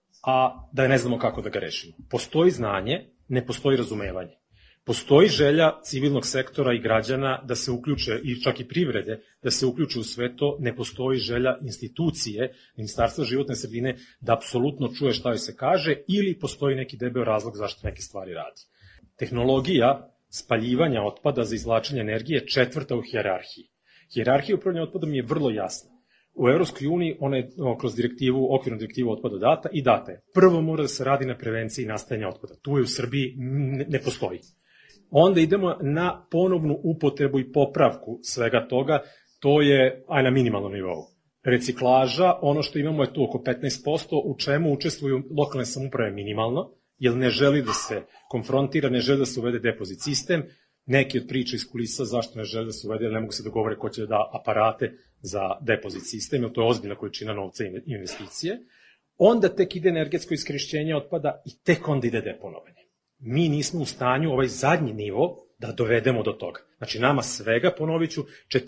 a da ne znamo kako da ga rešimo. Postoji znanje, ne postoji razumevanje. Postoji želja civilnog sektora i građana da se uključe, i čak i privrede, da se uključe u sve to, ne postoji želja institucije, Ministarstva životne sredine, da apsolutno čuje šta joj se kaže, ili postoji neki debeo razlog zašto neke stvari radi. Tehnologija spaljivanja otpada za izvlačenje energije je 4. u hijerarhiji. Hijerarhija upravljanja otpadom je vrlo jasna. U Evropskoj uniji ona je kroz direktivu, okvirnu direktivu otpada data i data je. Prvo mora da se radi na prevenciji nastajanja otpada. Tu je u Srbiji ne postoji. Onda idemo na ponovnu upotrebu i popravku svega toga, to je na minimalnom nivou. Reciklaža, ono što imamo je tu oko 15%, u čemu učestvuju lokalne samouprave minimalno, jer ne želi da se konfrontira, ne želi da se uvede depozit sistem, neki od priča iz kulisa zašto ne žele da se uvede, jer ne mogu se dogovore ko će da da aparate za depozit sistem, jer to je ozbiljna količina novca i investicije. Onda tek ide energetsko iskorišćenje otpada i tek onda ide deponovanje. Mi nismo u stanju ovaj zadnji nivo da dovedemo do toga. Znači nama svega, ponovit ću,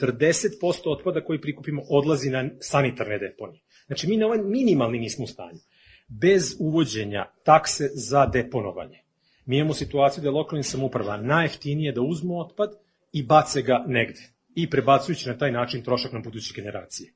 40% otpada koji prikupimo odlazi na sanitarne deponije. Znači mi na ovaj minimalni nismo u stanju. Bez uvođenja takse za deponovanje. Mi imamo situaciju da je lokalnim samouprava najjeftinije da uzmu otpad i bace ga negde. I prebacujući na taj način trošak na buduće generacije.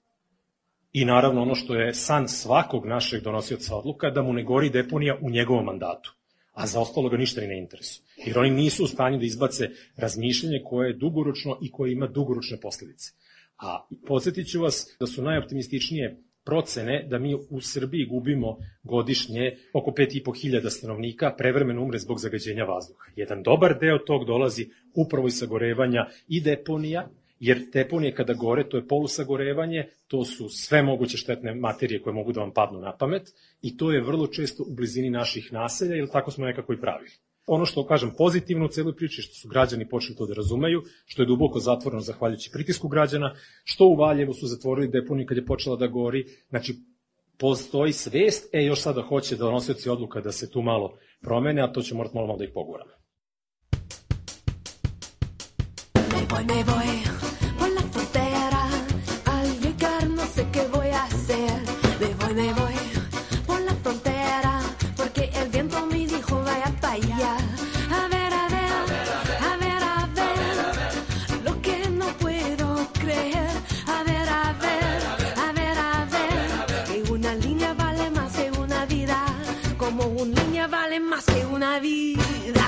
I naravno ono što je san svakog našeg donosioca odluka, da mu ne gori deponija u njegovom mandatu. A za ostalo ga ništa ni ne interesuje. Jer oni nisu u stanju da izbace razmišljanje koje je dugoročno i koje ima dugoročne posledice. A podsjetit ću vas da su najoptimističnije procene da mi u Srbiji gubimo godišnje oko 5.500 stanovnika prevremeno umre zbog zagađenja vazduha. Jedan dobar deo tog dolazi upravo iz sagorevanja i deponija, jer deponije kada gore, to je polusagorevanje, to su sve moguće štetne materije koje mogu da vam padnu na pamet i to je vrlo često u blizini naših naselja, jer tako smo nekako i pravili. Ono što kažem pozitivno u celoj priči, što su građani počeli to da razumeju, što je duboko zatvoreno zahvaljujući pritisku građana, što u Valjevu su zatvorili deponiju kad je počela da gori, znači postoji svest, još sada hoće da donosioci odluka da se tu malo promene, a to će morati malo da ih poguramo. Me voy por la frontera, al llegar no sé qué voy a hacer. Me voy por la frontera, porque el viento me dijo vaya para allá. A ver, lo que no puedo creer. A ver, que una vida.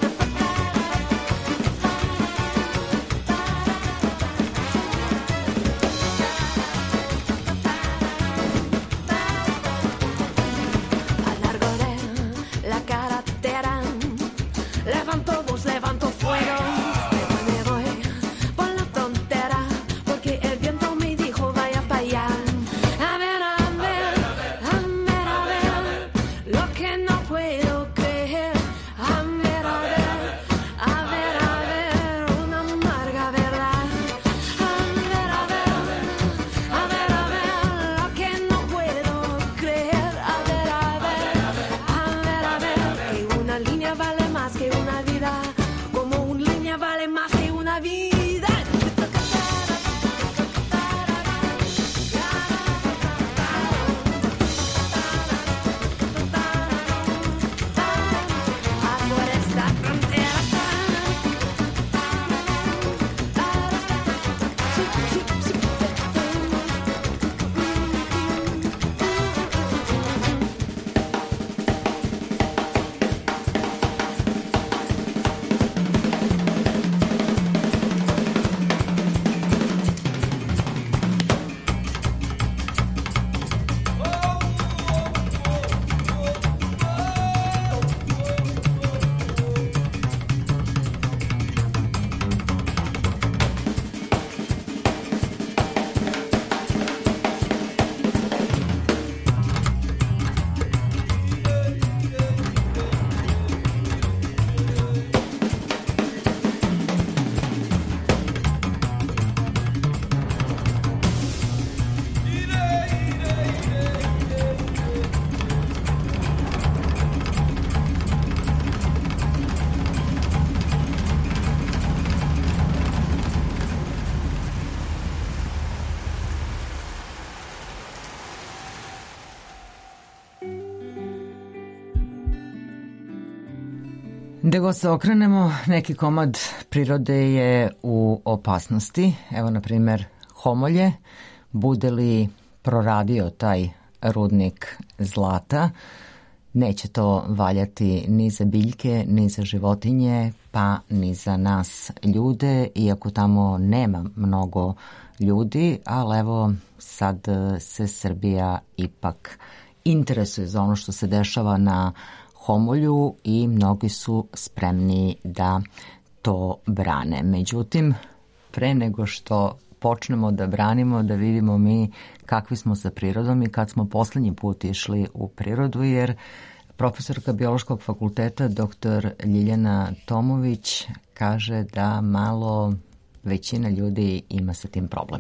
A largo de la carretera levanto voz, levanto fuego. Me voy por la frontera porque el viento me dijo vaya para allá. A ver, a ver, a ver, a ver lo que no puedo creer. A ver, a ver, a ver, a ver una amarga verdad. A ver, a ver, a ver, a ver lo que no puedo creer. A ver, a ver, a ver, a ver que una línea vale más que una vida, como una línea vale más que una vida. Por esta frontera. Gde god se okrenemo, neki komad prirode je u opasnosti. Evo, na primer, Homolje. Bude li proradio taj rudnik zlata, neće to valjati ni za biljke, ni za životinje, pa ni za nas ljude, iako tamo nema mnogo ljudi, ali evo sad se Srbija ipak interesuje za ono što se dešava na Homolju i mnogi su spremni da to brane. Međutim, pre nego što počnemo da branimo, da vidimo mi kakvi smo sa prirodom i kad smo poslednji put išli u prirodu, jer profesorka Biološkog fakulteta dr. Ljiljana Tomović kaže da malo većina ljudi ima sa tim problem.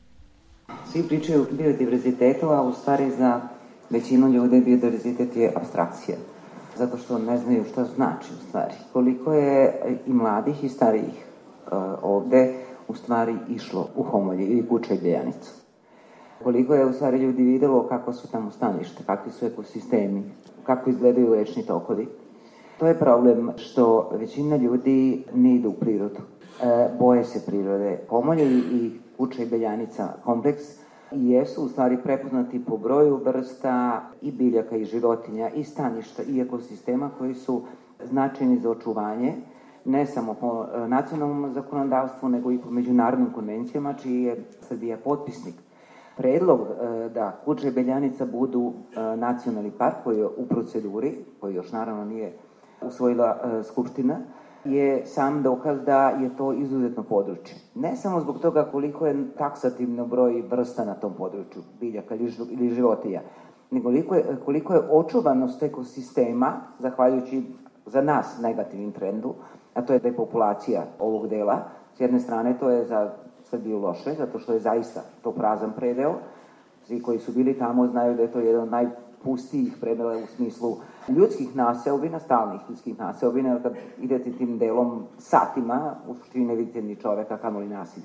Svi pričaju o biodiverzitetu, a u stvari za većinu ljudi biodiverzitet je apstrakcija. Zato što ne znaju šta znači u stvari. Koliko je i mladih i starijih ovde u stvari išlo u Homolje ili Kučaj Beljanicu. Koliko je u stvari ljudi videlo kako su tamo stanište, kakvi su ekosistemi, kako izgledaju rečni tokovi. To je problem što većina ljudi ne ide u prirodu. Boje se prirode. Homolje i Kučaj Beljanica kompleks jesu u stvari prepoznati po broju vrsta i biljaka i životinja i staništa i ekosistema koji su značajni za očuvanje, ne samo po nacionalnom zakonodavstvu, nego i po međunarodnim konvencijama, čiji je Srbija potpisnik. Predlog da Kučaj Beljanica budu nacionalni park, koji je u proceduri, koji još naravno nije usvojila Skupština, je sam dokaz da je to izuzetno područje. Ne samo zbog toga koliko je taksativno broj vrsta na tom području, biljaka ili životinja, nego koliko je očuvanost ekosistema, zahvaljujući za nas negativnim trendu, a to je depopulacija ovog dela. S jedne strane to je za Srbiju loše, zato što je zaista to prazan predeo. Svi koji su bili tamo znaju da je to jedan od najpustijih predela u smislu ljudskih naseobina, stalnih ljudskih naseobina, kad idete tim delom satima, u suštini ne vidite ni čoveka, kamoli nasilje.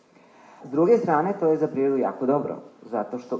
S druge strane, to je za prirodu jako dobro, zato što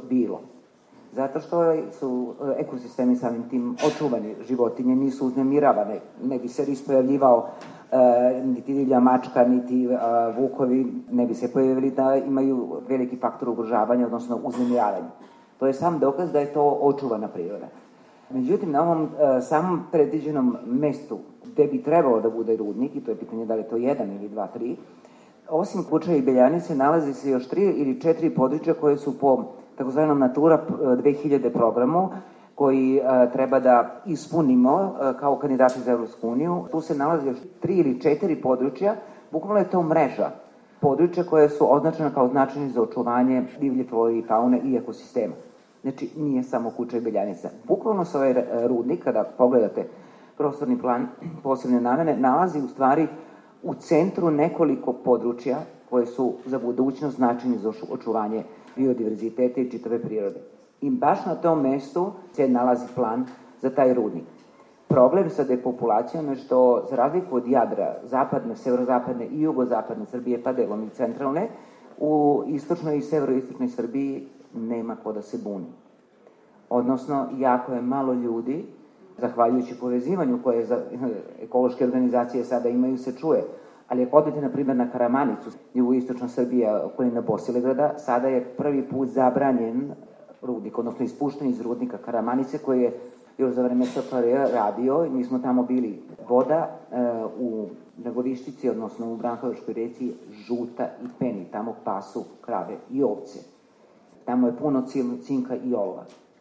su ekosistemi samim tim očuvani, životinje nisu uznemiravane, ne bi se ispojavljivao niti divlja mačka, niti vukovi, ne bi se pojavili da imaju veliki faktor ugrožavanja, odnosno uznemiravanja. To je sam dokaz da je to očuvana priroda. Međutim, na ovom samom predviđenom mestu gde bi trebalo da bude rudnik, i to je pitanje da li je to 1 ili 2, 3, osim Kučeva i Beljanice nalazi se još 3 ili 4 područja koje su po takozvanom Natura 2000 programu koji treba da ispunimo kao kandidati za Evropsku uniju. Tu se nalazi još 3 ili 4 područja, bukvalno je to mreža područja koje su označene kao značajni za očuvanje divlje flore i faune i ekosistema. Znači, nije samo Kučevo i Beljanica. Bukvalno se ovaj rudnik, kada pogledate prostorni plan posebne namene, nalazi u stvari u centru nekoliko područja koje su za budućnost značajni za očuvanje biodiverziteta i čitave prirode. I baš na tom mestu se nalazi plan za taj rudnik. Problem sa depopulacijom je što, za razliku od Jadra, zapadne, severozapadne i jugozapadne Srbije, pa delom i centralne, u istočnoj i severoistočnoj Srbiji nema ko da se buni. Odnosno, jako je malo ljudi, zahvaljujući povezivanju koje ekološke organizacije sada imaju, se čuje. Ali ako odete, na primjer, na Karamanicu, jugoistočna Srbija, okolina Bosilegrada, sada je prvi put zabranjen rudnik, odnosno ispušten iz rudnika Karamanice, koji je još za vreme SFRJ radio i mi smo tamo bili. Voda u Dragoviščici, odnosno u Brankovačkoj reci, žuta i peni, tamo pasu krave i ovce. Tamo je puno cinka i olova.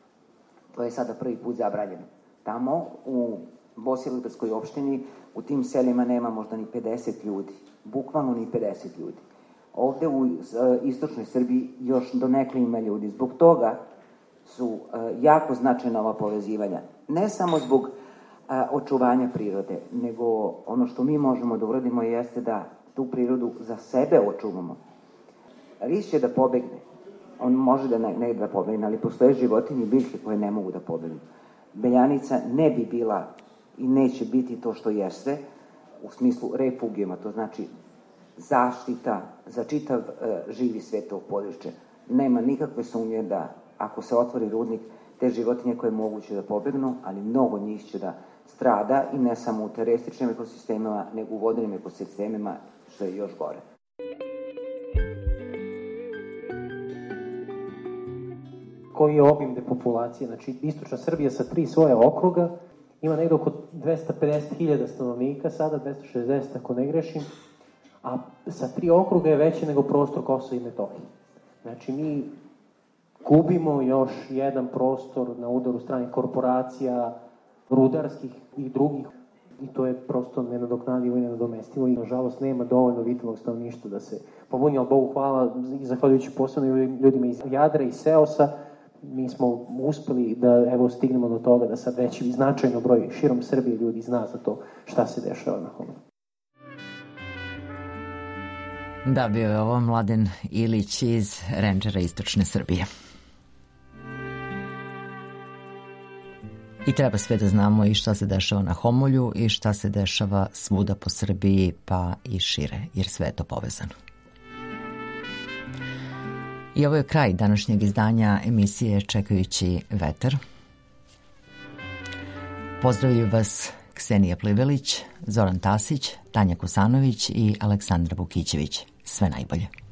To je sada prvi put zabranjeno. Tamo u Bosilegradskoj opštini u tim selima nema možda ni 50 ljudi. Bukvalno ni 50 ljudi. Ovde u istočnoj Srbiji još donekle ima ljudi. Zbog toga su jako značajna ova povezivanja. Ne samo zbog očuvanja prirode, nego ono što mi možemo da uradimo jeste da tu prirodu za sebe očuvamo. Ris će da pobegne. On može da negde da pobegne, ali postoje životinje i biljke koje ne mogu da pobegnu. Beljanica ne bi bila i neće biti to što jeste u smislu refugijuma, to znači zaštita za čitav živi svet tog područja. Nema nikakve sumnje da ako se otvori rudnik, te životinje koje je moguće da pobegnu, ali mnogo njih će da strada i ne samo u terestičnim ekosistemima, nego u vodenim ekosistemima, što je još gore. Koji je obim depopulacije? Znači, istočna Srbija sa 3 svoja okruga ima negde oko 250.000 stanovnika, sada 260 ako ne grešim, a sa 3 okruga je veće nego prostor Kosova i Metohije. Znači, mi gubimo još jedan prostor na udaru stranih korporacija, rudarskih i drugih, i to je prosto nenadoknadivo i nenadomestivo i nažalost nema dovoljno vitalnog stanovništva da se pobuni, ali Bogu hvala i zahvaljujući posebno ljudima iz Jadra i Seosa, mi smo uspeli da evo stignemo do toga da sad veći značajno broj širom Srbije ljudi zna za to šta se dešava na Homoru. Da, bio je ovo Mladen Ilić iz Rendžera istočne Srbije. I treba sve da znamo i šta se dešava na Homolju i šta se dešava svuda po Srbiji pa i šire, jer sve je to povezano. I ovo je kraj današnjeg izdanja emisije Čekajući vetar. Pozdravljaju vas Ksenija Plivelić, Zoran Tasić, Tanja Kosanović i Aleksandra Vukićević. Sve najbolje.